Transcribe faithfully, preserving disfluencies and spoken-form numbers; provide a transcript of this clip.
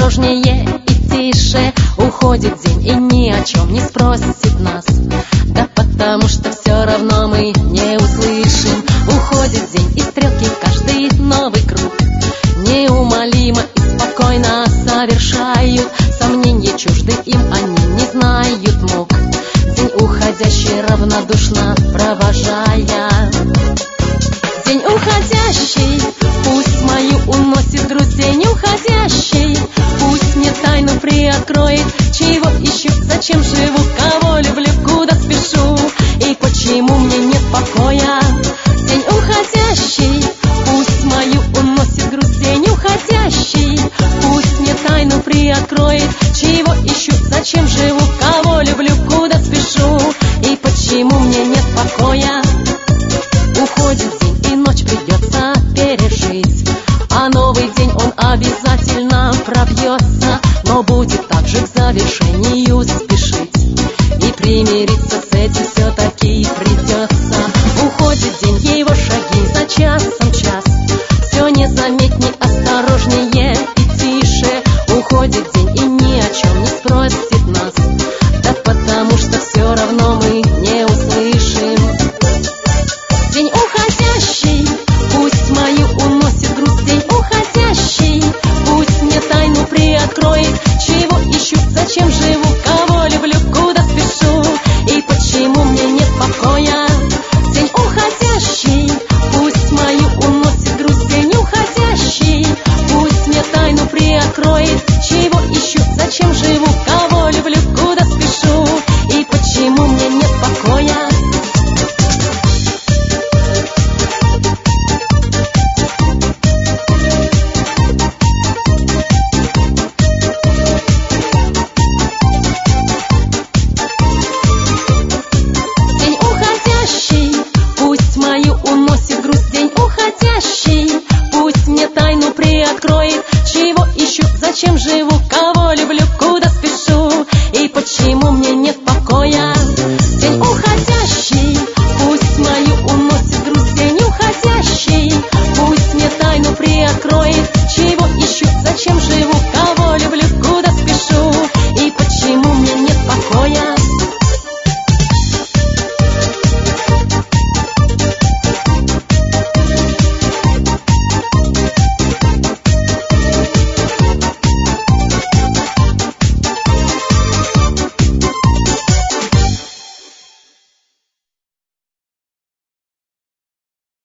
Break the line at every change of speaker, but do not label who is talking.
осторожнее и тише. Уходит день и ни о чем не спросит нас, да потому что все равно мы не услышим. Уходит день и стрелки каждый новый круг неумолимо и спокойно совершают. Сомнения чужды им, они не знают мук, день уходящий равнодушно провожая. День уходящий, пусть мою уносит грусть. День уходящий, пусть мне тайну приоткроет, чего ищу, зачем живу, кого люблю, куда спешу и почему мне нет покоя. День уходящий, пусть мою уносит грусть. День уходящий, пусть мне тайну приоткроет, чего ищу, зачем живу, кого люблю, куда спешу и почему мне нет покоя. Уходит день и ночь придется пережить, а новый день он обязательно пробьется, но будет также к завершению спешить, и примириться с этим все-таки придется. Уходит день, его шаги за часом час, все незаметней, осторожнее и тише. Уходит день и ни о чем не спросит нас, да потому что все равно мы не услышим. День уходящий, пусть мою уносит грусть. День уходящий, пусть мне тайну приоткроет, чего ищу, зачем живу, кого люблю, куда спешу и почему мне нет покоя. День уходящий, пусть мою уносит грусть. День уходящий, пусть мне тайну приоткроет, чего ищу, зачем живу, кого люблю, куда спешу и почему мне нет покоя. Откроет, чего ищу, зачем живу, кого люблю, куда спешу и почему мне нет покоя. День уходящий, пусть мою уносит грусть. День уходящий, пусть мне тайну приоткроет,